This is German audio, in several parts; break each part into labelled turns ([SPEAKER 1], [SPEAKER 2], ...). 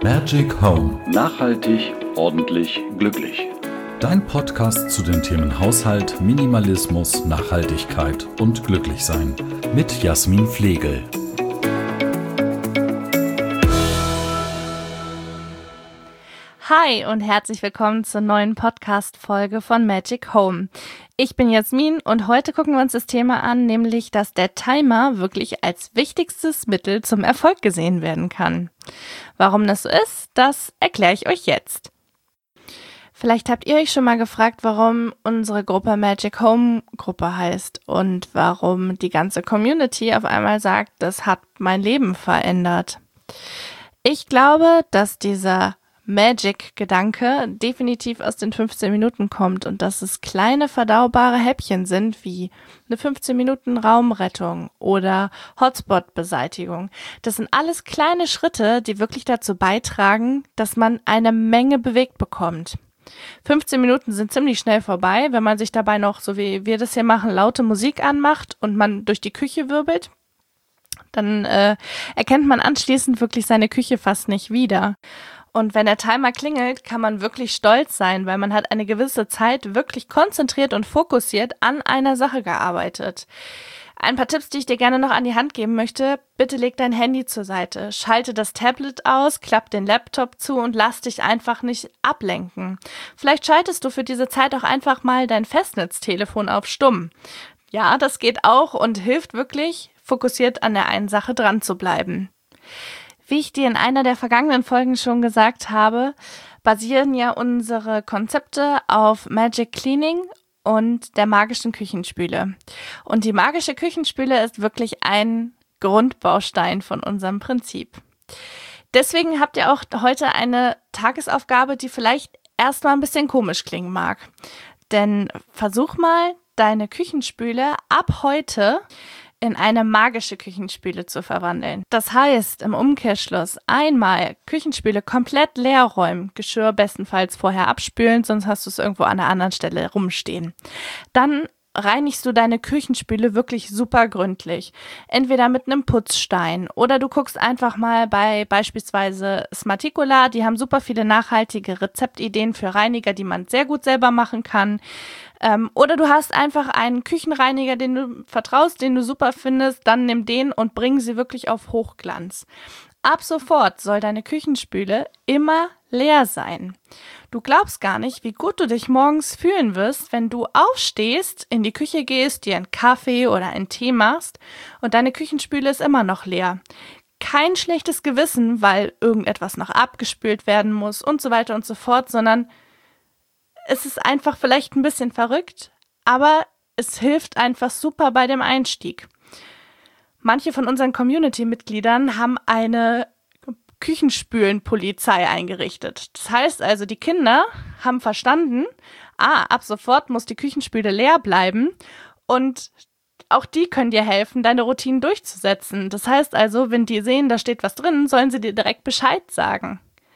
[SPEAKER 1] Magic Home.
[SPEAKER 2] Nachhaltig, ordentlich, glücklich.
[SPEAKER 1] Dein Podcast zu den Themen Haushalt, Minimalismus, Nachhaltigkeit und Glücklichsein. Mit Jasmin Flegel.
[SPEAKER 3] Hi und herzlich willkommen zur neuen Podcast-Folge von Magic Home. Ich bin Jasmin und heute gucken wir uns das Thema an, nämlich, dass der Timer wirklich als wichtigstes Mittel zum Erfolg gesehen werden kann. Warum das so ist, das erkläre ich euch jetzt. Vielleicht habt ihr euch schon mal gefragt, warum unsere Gruppe Magic Home Gruppe heißt und warum die ganze Community auf einmal sagt, das hat mein Leben verändert. Ich glaube, dass dieser Magic-Gedanke definitiv aus den 15 Minuten kommt und dass es kleine verdaubare Häppchen sind, wie eine 15 Minuten Raumrettung oder Hotspot-Beseitigung. Das sind alles kleine Schritte, die wirklich dazu beitragen, dass man eine Menge bewegt bekommt. 15 Minuten sind ziemlich schnell vorbei, wenn man sich dabei noch, so wie wir das hier machen, laute Musik anmacht und man durch die Küche wirbelt. Dann erkennt man anschließend wirklich seine Küche fast nicht wieder. Und wenn der Timer klingelt, kann man wirklich stolz sein, weil man hat eine gewisse Zeit wirklich konzentriert und fokussiert an einer Sache gearbeitet. Ein paar Tipps, die ich dir gerne noch an die Hand geben möchte. Bitte leg dein Handy zur Seite, schalte das Tablet aus, klapp den Laptop zu und lass dich einfach nicht ablenken. Vielleicht schaltest du für diese Zeit auch einfach mal dein Festnetztelefon auf Stumm. Ja, das geht auch und hilft wirklich, fokussiert an der einen Sache dran zu bleiben. Wie ich dir in einer der vergangenen Folgen schon gesagt habe, basieren ja unsere Konzepte auf Magic Cleaning und der magischen Küchenspüle. Und die magische Küchenspüle ist wirklich ein Grundbaustein von unserem Prinzip. Deswegen habt ihr auch heute eine Tagesaufgabe, die vielleicht erstmal ein bisschen komisch klingen mag. Denn versuch mal, deine Küchenspüle ab heute in eine magische Küchenspüle zu verwandeln. Das heißt, im Umkehrschluss einmal Küchenspüle komplett leer räumen, Geschirr bestenfalls vorher abspülen, sonst hast du es irgendwo an einer anderen Stelle rumstehen. Dann reinigst du deine Küchenspüle wirklich super gründlich. Entweder mit einem Putzstein oder du guckst einfach mal bei beispielsweise Smarticula, die haben super viele nachhaltige Rezeptideen für Reiniger, die man sehr gut selber machen kann. Oder du hast einfach einen Küchenreiniger, den du vertraust, den du super findest, dann nimm den und bring sie wirklich auf Hochglanz. Ab sofort soll deine Küchenspüle immer leer sein. Du glaubst gar nicht, wie gut du dich morgens fühlen wirst, wenn du aufstehst, in die Küche gehst, dir einen Kaffee oder einen Tee machst und deine Küchenspüle ist immer noch leer. Kein schlechtes Gewissen, weil irgendetwas noch abgespült werden muss und so weiter und so fort, sondern es ist einfach vielleicht ein bisschen verrückt, aber es hilft einfach super bei dem Einstieg. Manche von unseren Community-Mitgliedern haben eine Küchenspülen-Polizei eingerichtet. Das heißt also, die Kinder haben verstanden, ab sofort muss die Küchenspüle leer bleiben und auch die können dir helfen, deine Routinen durchzusetzen. Das heißt also, wenn die sehen, da steht was drin, sollen sie dir direkt Bescheid sagen.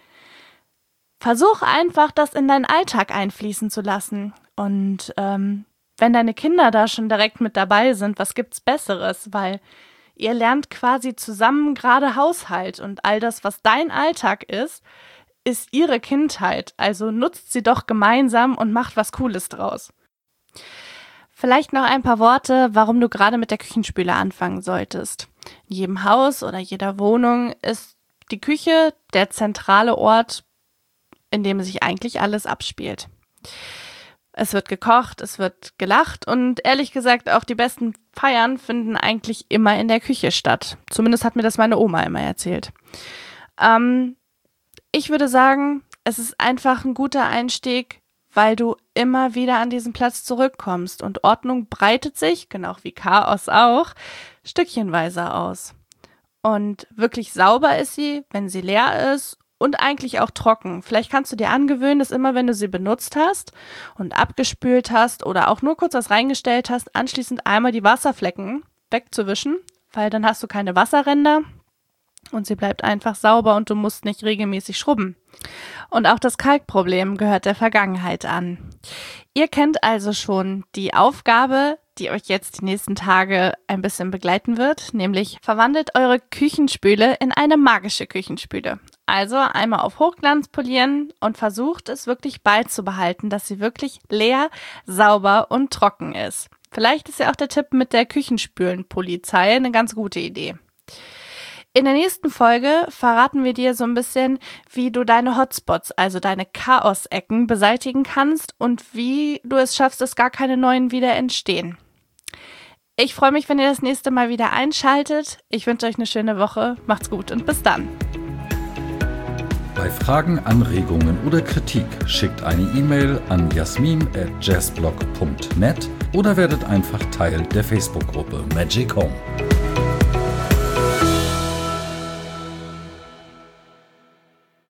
[SPEAKER 3] Versuch einfach, das in deinen Alltag einfließen zu lassen. Und wenn deine Kinder da schon direkt mit dabei sind, was gibt's Besseres? Weil ihr lernt quasi zusammen gerade Haushalt und all das, was dein Alltag ist ihre Kindheit. Also nutzt sie doch gemeinsam und macht was Cooles draus. Vielleicht noch ein paar Worte, warum du gerade mit der Küchenspüle anfangen solltest. In jedem Haus oder jeder Wohnung ist die Küche der zentrale Ort, in dem sich eigentlich alles abspielt. Es wird gekocht, es wird gelacht und ehrlich gesagt auch die besten Feiern finden eigentlich immer in der Küche statt. Zumindest hat mir das meine Oma immer erzählt. Ich würde sagen, es ist einfach ein guter Einstieg, weil du immer wieder an diesen Platz zurückkommst und Ordnung breitet sich, genau wie Chaos auch, stückchenweise aus. Und wirklich sauber ist sie, wenn sie leer ist und eigentlich auch trocken. Vielleicht kannst du dir angewöhnen, dass immer, wenn du sie benutzt hast und abgespült hast oder auch nur kurz was reingestellt hast, anschließend einmal die Wasserflecken wegzuwischen, weil dann hast du keine Wasserränder und sie bleibt einfach sauber und du musst nicht regelmäßig schrubben. Und auch das Kalkproblem gehört der Vergangenheit an. Ihr kennt also schon die Aufgabe, die euch jetzt die nächsten Tage ein bisschen begleiten wird, nämlich verwandelt eure Küchenspüle in eine magische Küchenspüle. Also einmal auf Hochglanz polieren und versucht es wirklich beizubehalten, dass sie wirklich leer, sauber und trocken ist. Vielleicht ist ja auch der Tipp mit der Küchenspülen-Polizei eine ganz gute Idee. In der nächsten Folge verraten wir dir so ein bisschen, wie du deine Hotspots, also deine Chaos-Ecken, beseitigen kannst und wie du es schaffst, dass gar keine neuen wieder entstehen. Ich freue mich, wenn ihr das nächste Mal wieder einschaltet. Ich wünsche euch eine schöne Woche. Macht's gut und bis dann.
[SPEAKER 1] Bei Fragen, Anregungen oder Kritik schickt eine E-Mail an jasmin@jazzblog.net oder werdet einfach Teil der Facebook-Gruppe Magic Home.